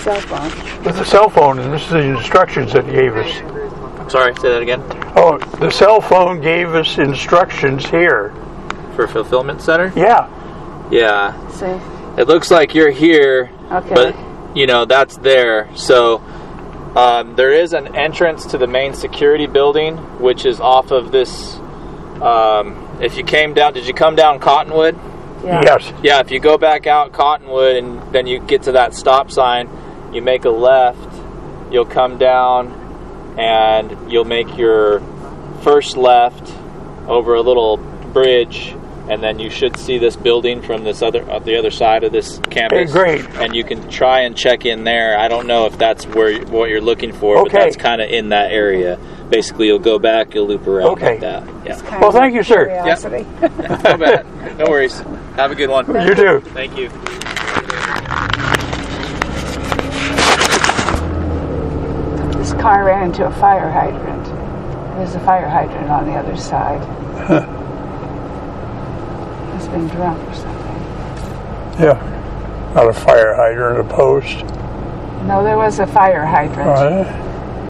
cell phone. With the cell phone, and this is the instructions that he gave us. I'm sorry, say that again. Oh, the cell phone gave us instructions here. For fulfillment center? Yeah. Yeah. See? It looks like you're here, Okay. but, you know, that's there. So, there is an entrance to the main security building, which is off of this, if you came down, did you come down Cottonwood? Yeah. Yes. Yeah, if you go back out Cottonwood and then you get to that stop sign, you make a left, you'll come down and you'll make your first left over a little bridge, and then you should see this building from this the other side of this campus. Hey, great. And you can try and check in there. I don't know if that's what you're looking for, but Okay. that's kind of in that area. Basically, you'll go back, you'll loop around Okay. like that. Yeah. Well, thank you, sir. Curiosity. No bad. No worries. Have a good one. You too. Thank you. This car ran into a fire hydrant. There's a fire hydrant on the other side. He's been drunk or something. Yeah. Not a fire hydrant, a post. No, there was a fire hydrant. Oh, yeah.